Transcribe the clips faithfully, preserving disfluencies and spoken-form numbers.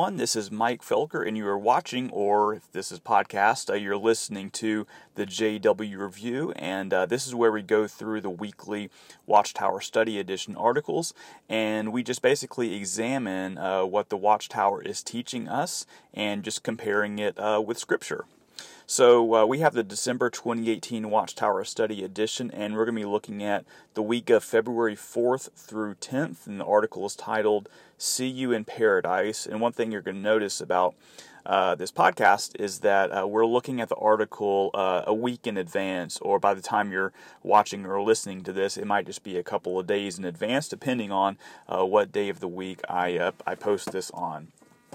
everyone. This is Mike Felker, and you are watching, or if this is podcast, uh, you're listening to the J W Review, and uh, this is where we go through the weekly Watchtower Study Edition articles, and we just basically examine uh, what the Watchtower is teaching us, and just comparing it uh, with Scripture. So uh, we have the December twenty eighteen Watchtower Study Edition, and we're going to be looking at the week of February fourth through tenth, and the article is titled, See You in Paradise. And one thing you're going to notice about uh, this podcast is that uh, we're looking at the article uh, a week in advance, or by the time you're watching or listening to this, it might just be a couple of days in advance, depending on uh, what day of the week I, uh, I post this on.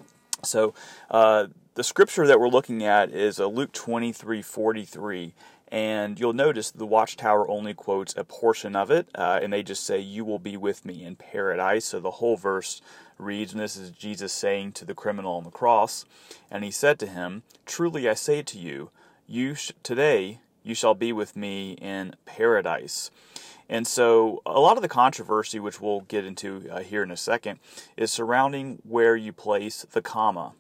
So, uh, the scripture that we're looking at is uh, Luke twenty-three forty-three, and you'll notice the Watchtower only quotes a portion of it, uh, and they just say, "You will be with me in paradise." So the whole verse reads, and this is Jesus saying to the criminal on the cross, and he said to him, "Truly I say to you, you sh- today you shall be with me in paradise." And so a lot of the controversy, which we'll get into uh, here in a second, is surrounding where you place the comma.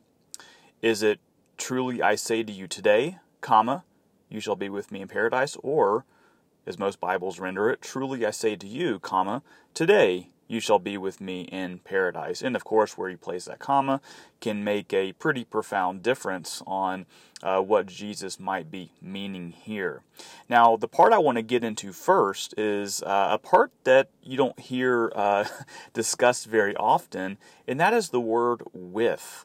Is it, truly I say to you today, comma, you shall be with me in paradise? Or, as most Bibles render it, truly I say to you, comma, today you shall be with me in paradise. And of course, where you place that comma can make a pretty profound difference on uh, what Jesus might be meaning here. Now, the part I want to get into first is uh, a part that you don't hear uh, discussed very often, and that is the word with.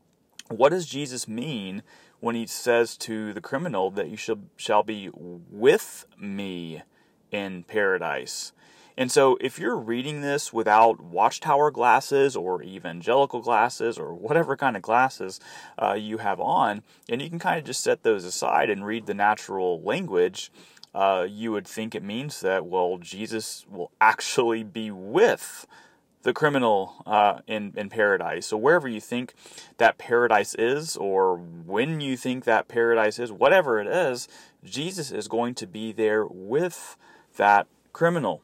What does Jesus mean when he says to the criminal that you shall, shall be with me in paradise? And so if you're reading this without Watchtower glasses or evangelical glasses or whatever kind of glasses uh, you have on, and you can kind of just set those aside and read the natural language, uh, you would think it means that, well, Jesus will actually be with the criminal uh, in, in paradise. So wherever you think that paradise is, or when you think that paradise is, whatever it is, Jesus is going to be there with that criminal.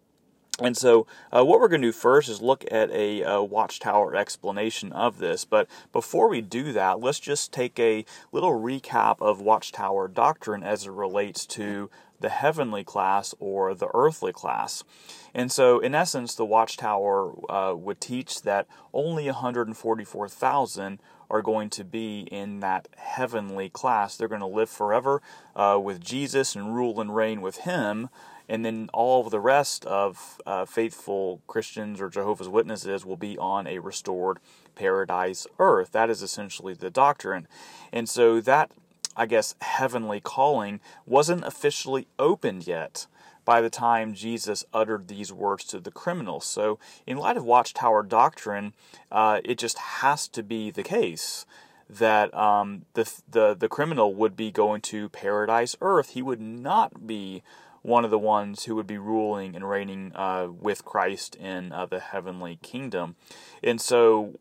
And so uh, what we're going to do first is look at a, a Watchtower explanation of this. But before we do that, let's just take a little recap of Watchtower doctrine as it relates to the heavenly class or the earthly class. And so, in essence, the Watchtower uh, would teach that only one hundred forty-four thousand are going to be in that heavenly class. They're going to live forever uh, with Jesus and rule and reign with Him. And then all of the rest of uh, faithful Christians or Jehovah's Witnesses will be on a restored paradise earth. That is essentially the doctrine. And so that, I guess, heavenly calling wasn't officially opened yet by the time Jesus uttered these words to the criminal. So in light of Watchtower doctrine, uh, it just has to be the case that um, the, the, the criminal would be going to paradise earth. He would not be one of the ones who would be ruling and reigning uh, with Christ in uh, the heavenly kingdom. And so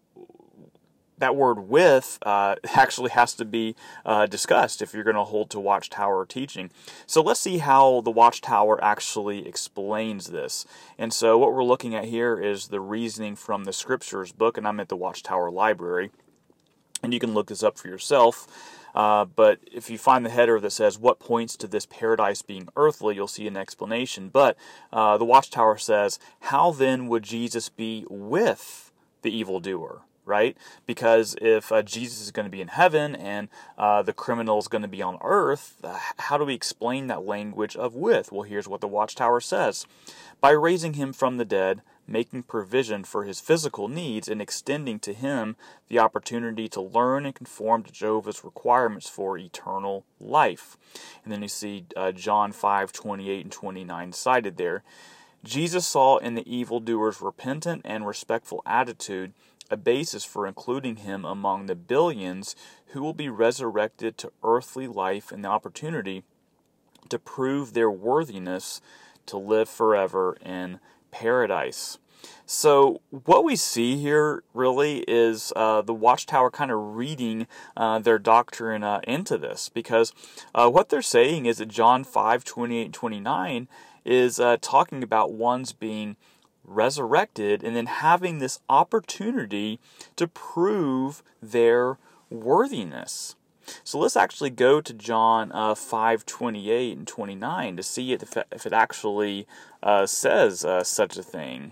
that word with uh, actually has to be uh, discussed if you're going to hold to Watchtower teaching. So let's see how the Watchtower actually explains this. And so what we're looking at here is the reasoning from the Scriptures book, and I'm at the Watchtower Library. And you can look this up for yourself. Uh, but if you find the header that says, what points to this paradise being earthly, you'll see an explanation. But uh, the Watchtower says, how then would Jesus be with the evildoer? Right? Because if uh, Jesus is going to be in heaven and uh, the criminal is going to be on earth, uh, how do we explain that language of with? Well, here's what the Watchtower says. By raising him from the dead, making provision for his physical needs, and extending to him the opportunity to learn and conform to Jehovah's requirements for eternal life. And then you see uh, John five twenty-eight and twenty-nine cited there. Jesus saw in the evildoer's repentant and respectful attitude a basis for including him among the billions who will be resurrected to earthly life and the opportunity to prove their worthiness to live forever in paradise. So what we see here really is uh, the Watchtower kind of reading uh, their doctrine uh, into this, because uh, what they're saying is that John five twenty-eight and twenty-nine is uh, talking about ones being resurrected and then having this opportunity to prove their worthiness. So let's actually go to John uh, five twenty-eight and twenty-nine to see if it, if it actually uh, says uh, such a thing.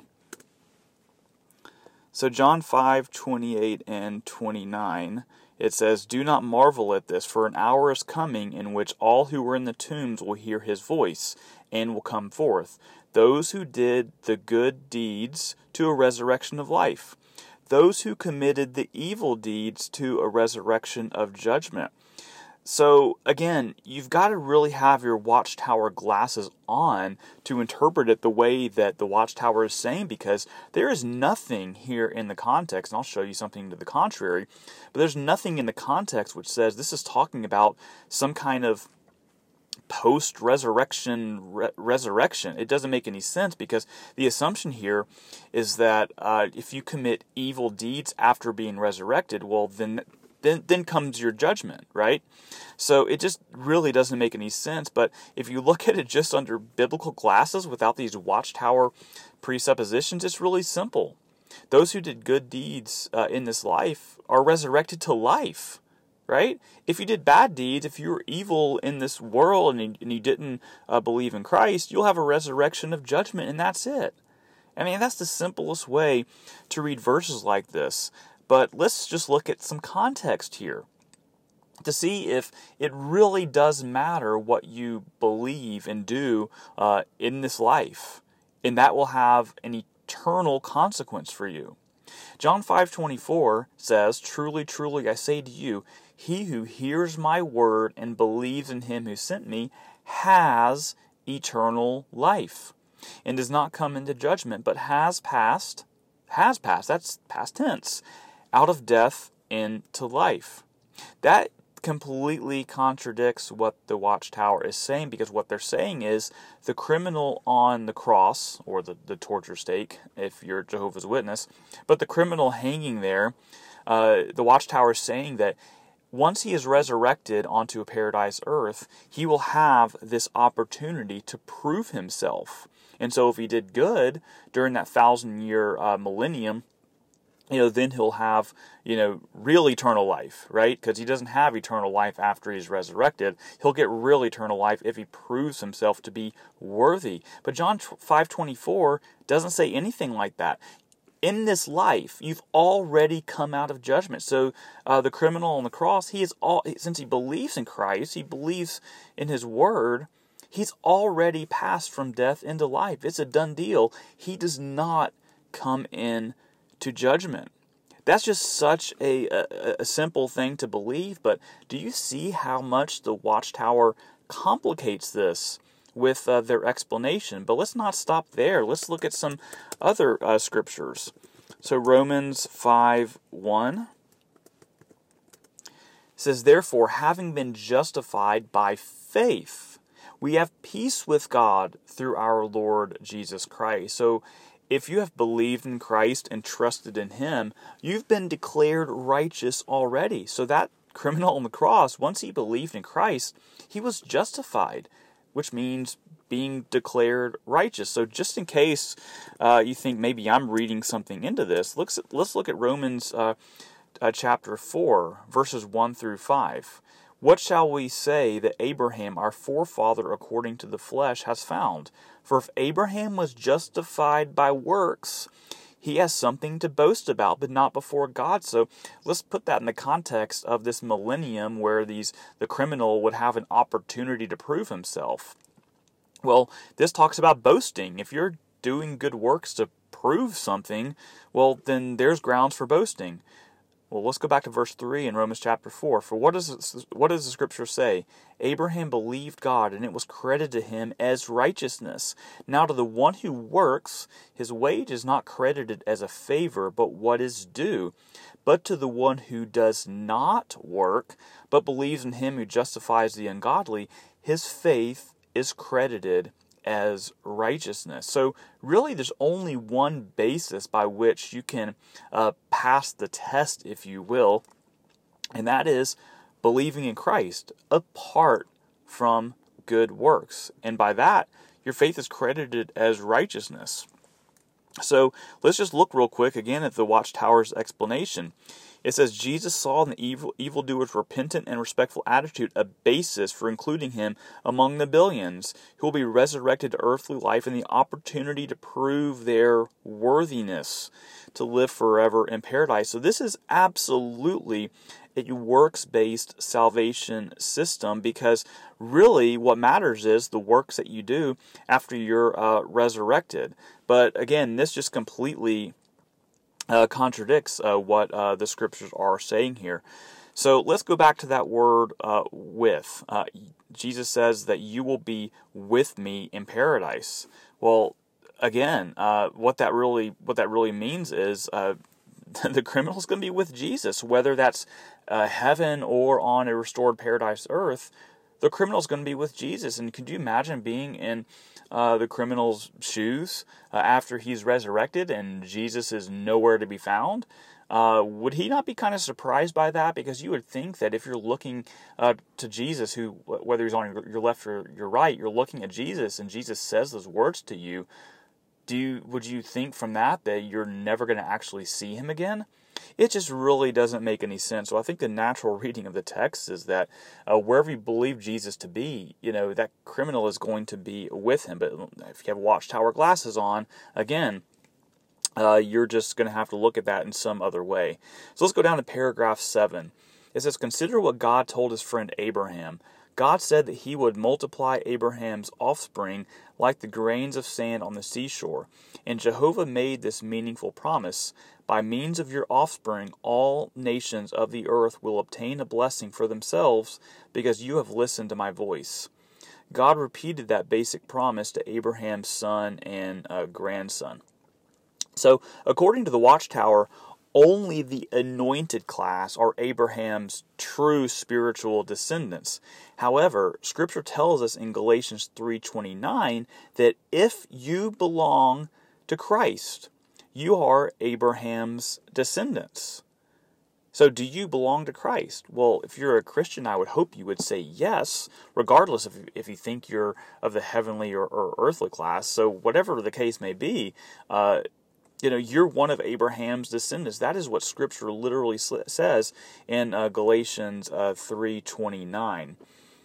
So John five twenty-eight and twenty-nine, it says, "Do not marvel at this, for an hour is coming in which all who are in the tombs will hear his voice, and will come forth, those who did the good deeds to a resurrection of life, those who committed the evil deeds to a resurrection of judgment." So again, you've got to really have your Watchtower glasses on to interpret it the way that the Watchtower is saying, because there is nothing here in the context, and I'll show you something to the contrary, but there's nothing in the context which says this is talking about some kind of post-resurrection re- resurrection. It doesn't make any sense, because the assumption here is that uh, if you commit evil deeds after being resurrected, well, then then then comes your judgment, right? So it just really doesn't make any sense. But if you look at it just under biblical glasses without these Watchtower presuppositions, it's really simple. Those who did good deeds uh, in this life are resurrected to life. Right? If you did bad deeds, if you were evil in this world and you, and you didn't uh, believe in Christ, you'll have a resurrection of judgment, and that's it. I mean, that's the simplest way to read verses like this. But let's just look at some context here to see if it really does matter what you believe and do uh, in this life, and that will have an eternal consequence for you. John five twenty-four says, "Truly, truly, I say to you, he who hears my word and believes in him who sent me has eternal life, and does not come into judgment, but has passed, has passed, that's past tense, out of death into life." That completely contradicts what the Watchtower is saying, because what they're saying is the criminal on the cross, or the, the torture stake, if you're Jehovah's Witness, but the criminal hanging there, uh, the Watchtower is saying that once he is resurrected onto a paradise earth, he will have this opportunity to prove himself. And so if he did good during that thousand-year uh, millennium, you know, then he'll have, you know, real eternal life, right? Because he doesn't have eternal life after he's resurrected. He'll get real eternal life if he proves himself to be worthy. But John five twenty-four doesn't say anything like that. In this life, you've already come out of judgment. So uh, the criminal on the cross, he is all, since he believes in Christ, he believes in his word, he's already passed from death into life. It's a done deal. He does not come in to judgment. That's just such a, a, a simple thing to believe, but do you see how much the Watchtower complicates this with uh, their explanation? But let's not stop there. Let's look at some other uh, scriptures. So Romans five one says, "Therefore, having been justified by faith, we have peace with God through our Lord Jesus Christ." So if you have believed in Christ and trusted in Him, you've been declared righteous already. So that criminal on the cross, once he believed in Christ, he was justified, which means being declared righteous. So just in case uh, you think maybe I'm reading something into this, let's, let's look at Romans uh, uh, chapter four, verses one through five. "What shall we say that Abraham, our forefather according to the flesh, has found? For if Abraham was justified by works, he has something to boast about, but not before God." So let's put that in the context of this millennium where these the criminal would have an opportunity to prove himself. Well, this talks about boasting. If you're doing good works to prove something, well, then there's grounds for boasting. Well, let's go back to verse three in Romans chapter four. "For what does, what does the scripture say? Abraham believed God, and it was credited to him as righteousness. Now to the one who works, his wage is not credited as a favor, but what is due. But to the one who does not work, but believes in him who justifies the ungodly, his faith is credited as righteousness." So really there's only one basis by which you can uh, pass the test, if you will, and that is believing in Christ apart from good works. And by that, your faith is credited as righteousness. So let's just look real quick again at the Watchtower's explanation. It says, Jesus saw in the evil evildoer's repentant and respectful attitude a basis for including him among the billions who will be resurrected to earthly life and the opportunity to prove their worthiness to live forever in paradise. So this is absolutely a works-based salvation system, because really what matters is the works that you do after you're uh, resurrected. But again, this just completely Uh, contradicts uh, what uh, the scriptures are saying here. So let's go back to that word uh, with. Uh, Jesus says that you will be with me in paradise. Well, again, uh, what that really what that really means is uh, the criminal's going to be with Jesus, whether that's uh, heaven or on a restored paradise earth. The criminal's going to be with Jesus. And could you imagine being in Uh, the criminal's shoes uh, after he's resurrected and Jesus is nowhere to be found? Uh, would he not be kind of surprised by that? Because you would think that if you're looking uh, to Jesus, who, whether he's on your left or your right, you're looking at Jesus and Jesus says those words to you, do you, would you think from that that you're never going to actually see him again? It just really doesn't make any sense. So I think the natural reading of the text is that uh, wherever you believe Jesus to be, you know, that criminal is going to be with him. But if you have Watchtower glasses on, again, uh, you're just going to have to look at that in some other way. So let's go down to paragraph seven. It says, consider what God told his friend Abraham. God said that he would multiply Abraham's offspring like the grains of sand on the seashore. And Jehovah made this meaningful promise. By means of your offspring, all nations of the earth will obtain a blessing for themselves because you have listened to my voice. God repeated that basic promise to Abraham's son and uh, grandson. So, according to the Watchtower, only the anointed class are Abraham's true spiritual descendants. However, Scripture tells us in Galatians three twenty-nine that if you belong to Christ, you are Abraham's descendants. So do you belong to Christ? Well, if you're a Christian, I would hope you would say yes, regardless of if you think you're of the heavenly or, or earthly class. So whatever the case may be, uh, you know, you're one of Abraham's descendants. That is what Scripture literally says in uh, Galatians uh, three twenty-nine.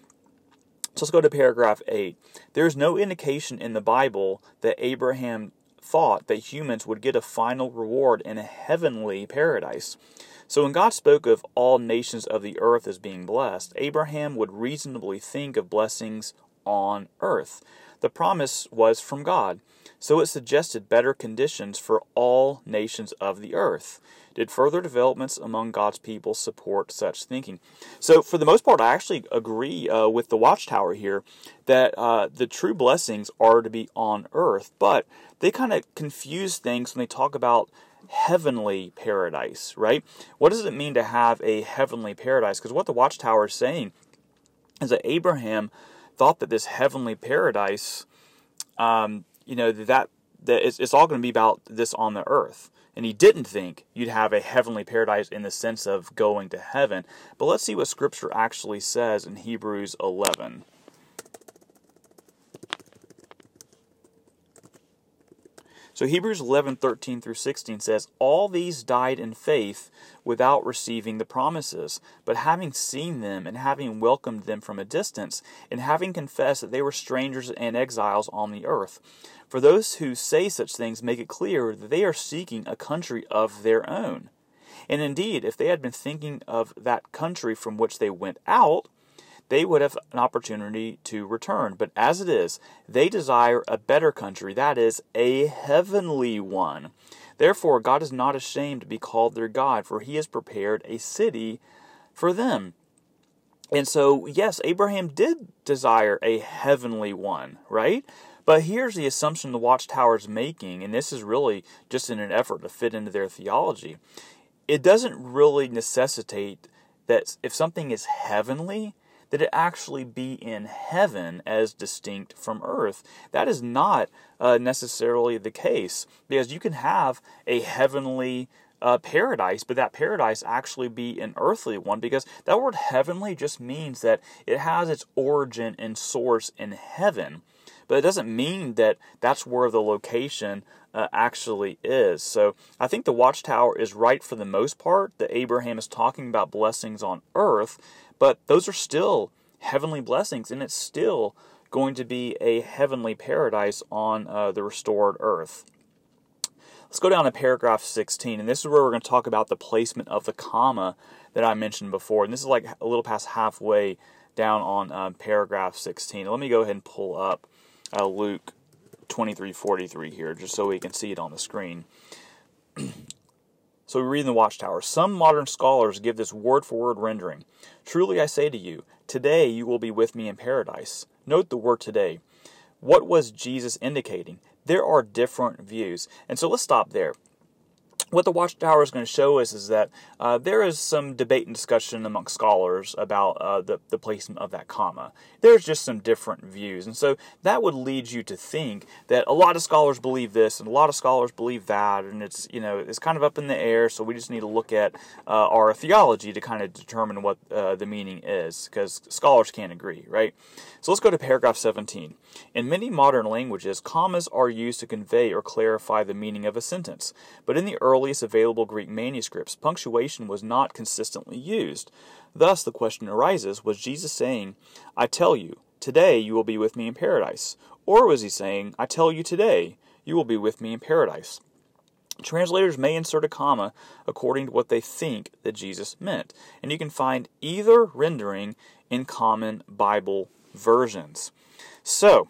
So let's go to paragraph eight. There is no indication in the Bible that Abraham thought that humans would get a final reward in a heavenly paradise. So when God spoke of all nations of the earth as being blessed, Abraham would reasonably think of blessings on earth. The promise was from God, so it suggested better conditions for all nations of the earth. Did further developments among God's people support such thinking? So for the most part, I actually agree uh, with the Watchtower here that uh, the true blessings are to be on earth, but they kind of confuse things when they talk about heavenly paradise, right? What does it mean to have a heavenly paradise? Because what the Watchtower is saying is that Abraham thought that this heavenly paradise, um, you know, that, that it's, it's all going to be about this on the earth. And he didn't think you'd have a heavenly paradise in the sense of going to heaven. But let's see what Scripture actually says in Hebrews eleven. So Hebrews eleven, thirteen through sixteen says, all these died in faith without receiving the promises, but having seen them and having welcomed them from a distance, and having confessed that they were strangers and exiles on the earth. For those who say such things make it clear that they are seeking a country of their own. And indeed, if they had been thinking of that country from which they went out, they would have an opportunity to return. But as it is, they desire a better country, that is, a heavenly one. Therefore, God is not ashamed to be called their God, for he has prepared a city for them. And so, yes, Abraham did desire a heavenly one, right? But here's the assumption the Watchtower is making, and this is really just in an effort to fit into their theology. It doesn't really necessitate that if something is heavenly, that it actually be in heaven as distinct from earth. That is not uh, necessarily the case, because you can have a heavenly uh, paradise, but that paradise actually be an earthly one, because that word heavenly just means that it has its origin and source in heaven. but it doesn't mean that that's where the location uh, actually is. So I think the watchtower is right for the most part, that Abraham is talking about blessings on earth, but those are still heavenly blessings, and it's still going to be a heavenly paradise on uh, the restored earth. Let's go down to paragraph sixteen, and this is where we're going to talk about the placement of the comma that I mentioned before. And this is like a little past halfway down on uh, paragraph sixteen. Let me go ahead and pull up uh, Luke twenty-three forty-three here, just so we can see it on the screen. So we read in the Watchtower, some modern scholars give this word-for-word rendering. Truly I say to you, today you will be with me in paradise. Note the word today. What was Jesus indicating? There are different views. And so let's stop there. What the Watchtower is going to show us is that uh, there is some debate and discussion among scholars about uh, the, the placement of that comma. There's just some different views. And so that would lead you to think that a lot of scholars believe this and a lot of scholars believe that, and it's, you know, it's kind of up in the air, so we just need to look at uh, our theology to kind of determine what uh, the meaning is, because scholars can't agree, right? So let's go to paragraph seventeen. In many modern languages, commas are used to convey or clarify the meaning of a sentence, but in the earliest available Greek manuscripts, punctuation was not consistently used. Thus, the question arises, was Jesus saying, I tell you, today you will be with me in paradise? Or was he saying, I tell you today, you will be with me in paradise? Translators may insert a comma according to what they think that Jesus meant, and you can find either rendering in common Bible versions. So,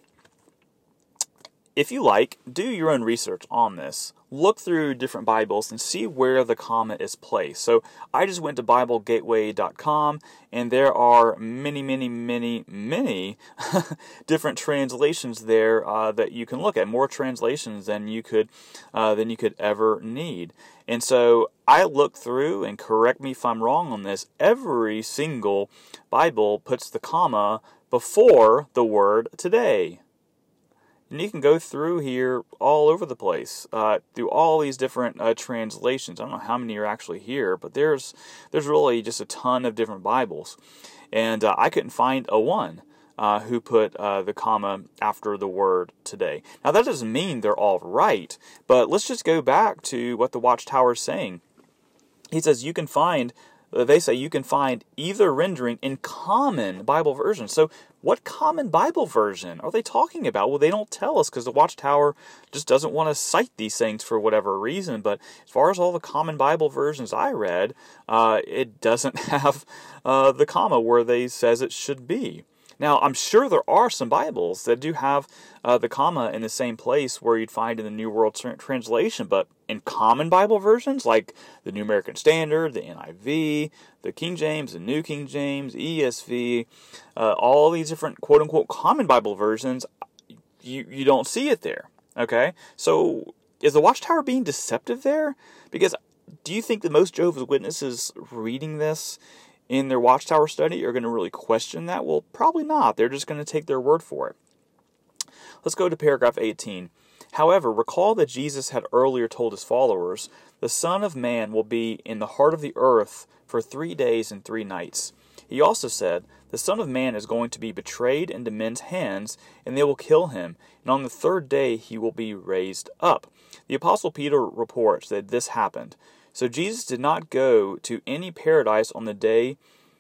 if you like, do your own research on this. Look through different Bibles and see where the comma is placed. So I just went to Bible Gateway dot com, and there are many, many, many, many different translations there uh, that you can look at. More translations than you could uh, than you could ever need. And so I looked through, and correct me if I'm wrong on this, every single Bible puts the comma before the word today. And you can go through here all over the place, uh, through all these different uh, translations. I don't know how many are actually here, but there's there's really just a ton of different Bibles. And uh, I couldn't find a one uh, who put uh, the comma after the word today. Now, that doesn't mean they're all right, but let's just go back to what the Watchtower is saying. He says you can find, they say you can find either rendering in common Bible versions. So what common Bible version are they talking about? Well, they don't tell us because the Watchtower just doesn't want to cite these things for whatever reason. But as far as all the common Bible versions I read, uh, it doesn't have uh, the comma where they says it should be. Now, I'm sure there are some Bibles that do have uh, the comma in the same place where you'd find in the New World Translation, but in common Bible versions, like the New American Standard, the N I V, the King James, the New King James, E S V, uh, all these different quote-unquote common Bible versions, you, you don't see it there, okay? So is the Watchtower being deceptive there? Because do you think that most Jehovah's Witnesses reading this in their Watchtower study are going to really question that? Well, probably not. They're just going to take their word for it. Let's go to paragraph eighteen. However, recall that Jesus had earlier told his followers, the Son of Man will be in the heart of the earth for three days and three nights. He also said, the Son of Man is going to be betrayed into men's hands, and they will kill him, and on the third day he will be raised up. The Apostle Peter reports that this happened. So Jesus did not go to any paradise on the day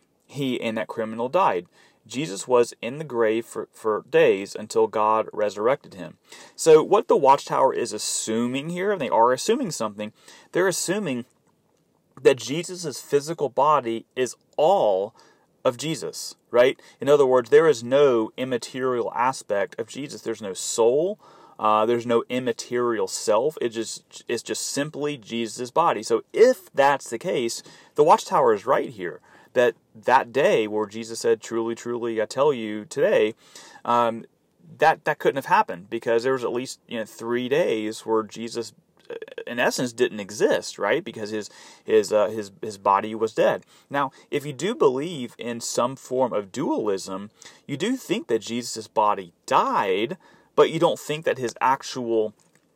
he and that criminal died. Jesus was in the grave for, for days until God resurrected him. So what the Watchtower is assuming here, and they are assuming something, they're assuming that Jesus' physical body is all of Jesus, right? In other words, there is no immaterial aspect of Jesus. There's no soul. Uh, there's no immaterial self. It just it's just simply Jesus' body. So if that's the case, the Watchtower is right here. That that day where Jesus said, truly, truly, I tell you today, um, that, that couldn't have happened because there was at least you know three days where Jesus, in essence, didn't exist, right? Because his his uh, his his body was dead. Now, if you do believe in some form of dualism, you do think that Jesus' body died, but you don't think that his actual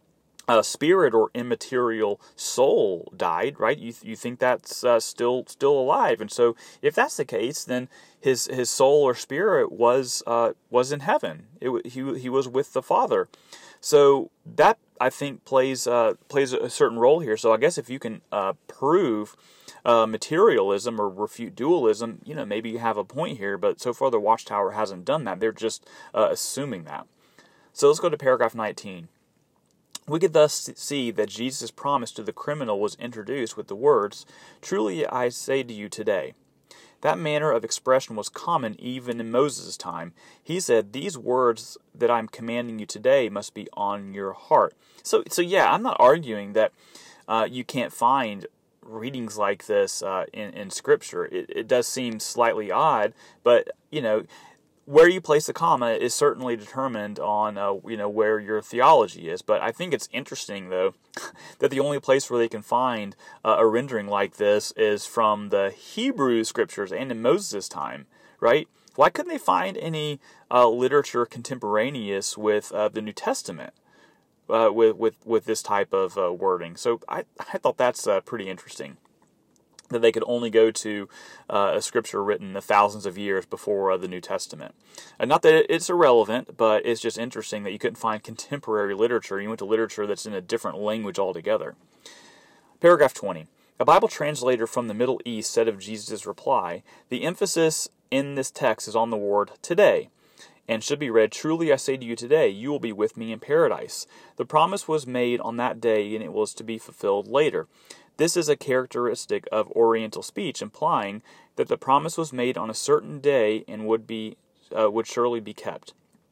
uh, spirit or immaterial soul died, right? You you think that's uh, still still alive, and so if that's the case, then his his soul or spirit was uh, was in heaven. It, he he was with the Father. So that, I think, plays uh, plays a certain role here. So I guess if you can uh, prove uh, materialism or refute dualism, you know, maybe you have a point here. But so far, the Watchtower hasn't done that. They're just uh, assuming that. So let's go to paragraph nineteen. We could thus see that Jesus' promise to the criminal was introduced with the words, "Truly I say to you today." That manner of expression was common even in Moses' time. He said, "These words that I'm commanding you today must be on your heart." So, so yeah, I'm not arguing that uh, you can't find readings like this uh, in, in Scripture. It, it does seem slightly odd, but, you know, where you place the comma is certainly determined on, uh, you know, where your theology is. But I think it's interesting, though, that the only place where they can find uh, a rendering like this is from the Hebrew Scriptures and in Moses' time, right? Why couldn't they find any uh, literature contemporaneous with uh, the New Testament uh, with, with, with this type of uh, wording? So I, I thought that's uh, pretty interesting, that they could only go to uh, a scripture written thousands of years before uh, the New Testament. And not that it's irrelevant, but it's just interesting that you couldn't find contemporary literature. You went to literature that's in a different language altogether. Paragraph twenty. A Bible translator from the Middle East said of Jesus' reply, "The emphasis in this text is on the word today, and should be read, 'Truly I say to you today, you will be with me in paradise.' The promise was made on that day, and it was to be fulfilled later." This is a characteristic of Oriental speech, implying that the promise was made on a certain day and would be uh, would surely be kept.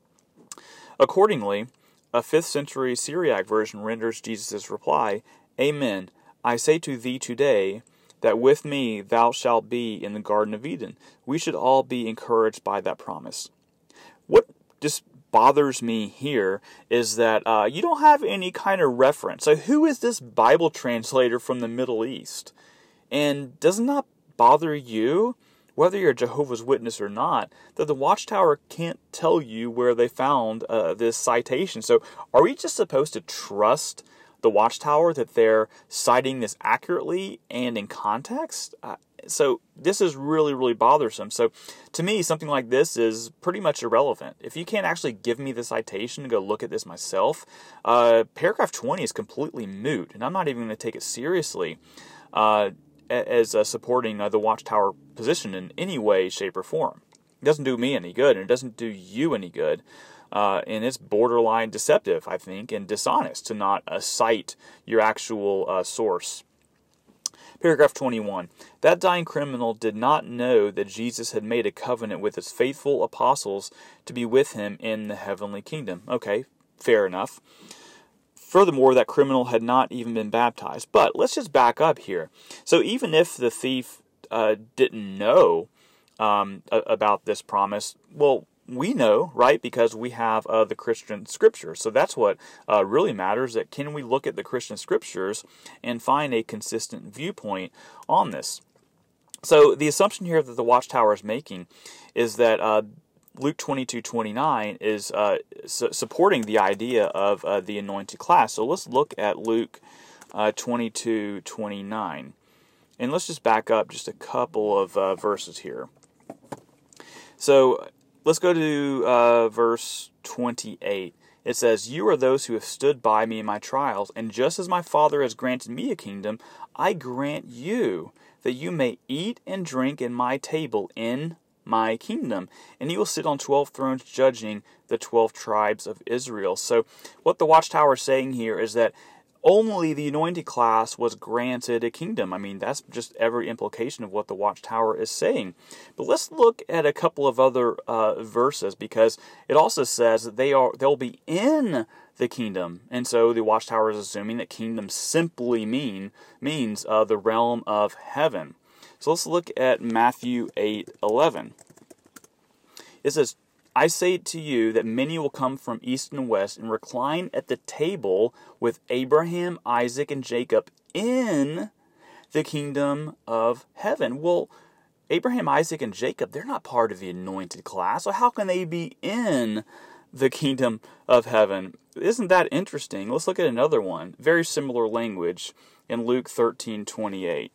Accordingly, a fifth century Syriac version renders Jesus' reply, "Amen, I say to thee today, that with me thou shalt be in the Garden of Eden." We should all be encouraged by that promise. What just bothers me here is that uh, you don't have any kind of reference. So who is this Bible translator from the Middle East? And does it not bother you, whether you're a Jehovah's Witness or not, that the Watchtower can't tell you where they found uh, this citation? So are we just supposed to trust the Watchtower that they're citing this accurately and in context? Uh, So this is really, really bothersome. So to me, something like this is pretty much irrelevant. If you can't actually give me the citation to go look at this myself, uh, paragraph twenty is completely moot, and I'm not even going to take it seriously uh, as uh, supporting uh, the Watchtower position in any way, shape, or form. It doesn't do me any good, and it doesn't do you any good. Uh, and it's borderline deceptive, I think, and dishonest to not uh, cite your actual uh, source. Paragraph twenty-one. That dying criminal did not know that Jesus had made a covenant with his faithful apostles to be with him in the heavenly kingdom. Okay, fair enough. Furthermore, that criminal had not even been baptized. But let's just back up here. So even if the thief uh, didn't know um, about this promise, well, we know, right, because we have uh, the Christian Scriptures. So that's what uh, really matters, that can we look at the Christian Scriptures and find a consistent viewpoint on this. So the assumption here that the Watchtower is making is that uh, Luke twenty-two twenty-nine is uh, su- supporting the idea of uh, the anointed class. So let's look at Luke uh, twenty-two twenty-nine. And let's just back up just a couple of uh, verses here. So let's go to uh, verse twenty-eight. It says, "You are those who have stood by me in my trials, and just as my Father has granted me a kingdom, I grant you that you may eat and drink in my table in my kingdom, and you will sit on twelve thrones judging the twelve tribes of Israel." So what the Watchtower is saying here is that only the anointed class was granted a kingdom. I mean, that's just every implication of what the Watchtower is saying. But let's look at a couple of other uh, verses, because it also says that they are they'll be in the kingdom, and so the Watchtower is assuming that kingdom simply mean means uh, the realm of heaven. So let's look at Matthew eight eleven. It says, "I say to you that many will come from east and west and recline at the table with Abraham, Isaac, and Jacob in the kingdom of heaven." Well, Abraham, Isaac, and Jacob, they're not part of the anointed class, so how can they be in the kingdom of heaven. Isn't that interesting? Let's look at another one. Very similar language in Luke thirteen twenty-eight.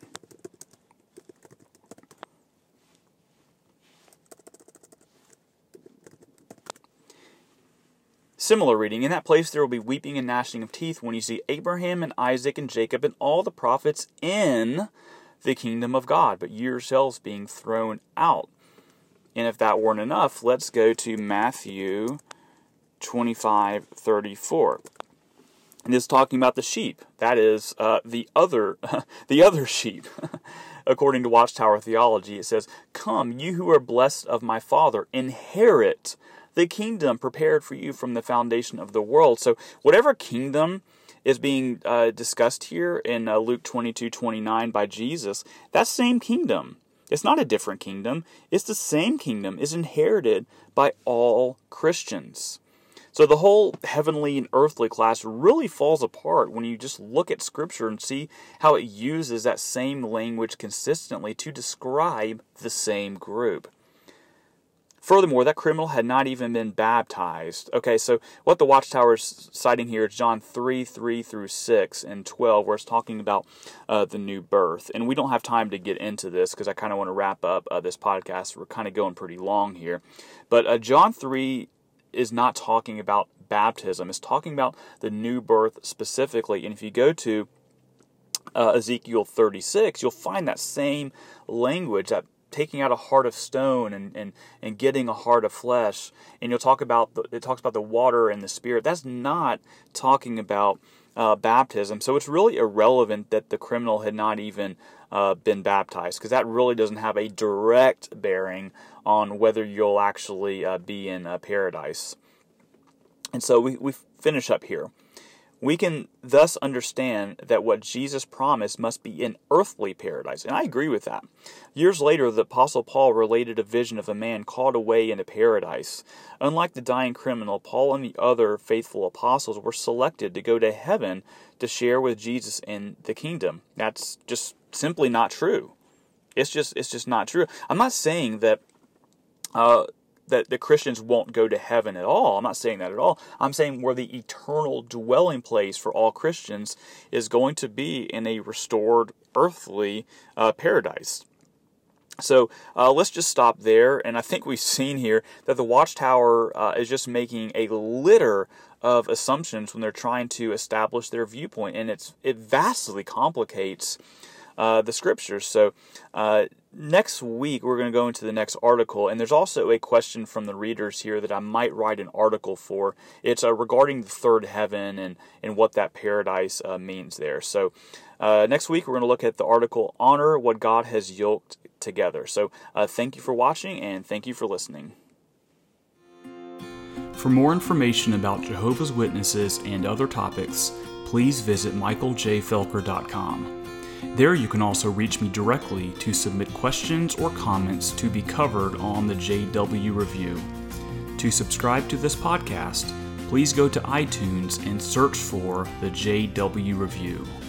Similar reading. In that place there will be weeping and gnashing of teeth when you see Abraham and Isaac and Jacob and all the prophets in the kingdom of God, but you yourselves being thrown out. And if that weren't enough, let's go to Matthew twenty-five thirty-four. And this is talking about the sheep. That is uh, the other the other sheep. According to Watchtower Theology, it says, "Come, you who are blessed of my Father, inherit the kingdom prepared for you from the foundation of the world." So whatever kingdom is being uh, discussed here in uh, Luke twenty-two twenty-nine by Jesus, that same kingdom. It's not a different kingdom. It's the same kingdom is inherited by all Christians. So the whole heavenly and earthly class really falls apart when you just look at Scripture and see how it uses that same language consistently to describe the same group. Furthermore, that criminal had not even been baptized. Okay, so what the Watchtower is citing here is John three, three through six and twelve, where it's talking about uh, the new birth. And we don't have time to get into this because I kind of want to wrap up uh, this podcast. We're kind of going pretty long here. But uh, John three is not talking about baptism. It's talking about the new birth specifically. And if you go to uh, Ezekiel thirty-six, you'll find that same language, that taking out a heart of stone and, and, and getting a heart of flesh. And you'll talk about, the, it talks about the water and the Spirit. That's not talking about uh, baptism. So it's really irrelevant that the criminal had not even uh, been baptized, because that really doesn't have a direct bearing on whether you'll actually uh, be in uh, paradise. And so we, we finish up here. We can thus understand that what Jesus promised must be an earthly paradise. And I agree with that. Years later, the Apostle Paul related a vision of a man called away into paradise. Unlike the dying criminal, Paul and the other faithful apostles were selected to go to heaven to share with Jesus in the kingdom. That's just simply not true. It's just it's just not true. I'm not saying that uh, that the Christians won't go to heaven at all. I'm not saying that at all. I'm saying where the eternal dwelling place for all Christians is going to be in a restored earthly uh, paradise. So uh, let's just stop there. And I think we've seen here that the Watchtower uh, is just making a litter of assumptions when they're trying to establish their viewpoint. And it's it vastly complicates uh, the Scriptures. So uh, next week, we're going to go into the next article. And there's also a question from the readers here that I might write an article for. It's uh, regarding the third heaven and, and what that paradise uh, means there. So uh, next week, we're going to look at the article, Honor What God Has Yoked Together. So uh, thank you for watching, and thank you for listening. For more information about Jehovah's Witnesses and other topics, please visit michael j felker dot com. There you can also reach me directly to submit questions or comments to be covered on the J W Review. To subscribe to this podcast, please go to iTunes and search for the J W Review.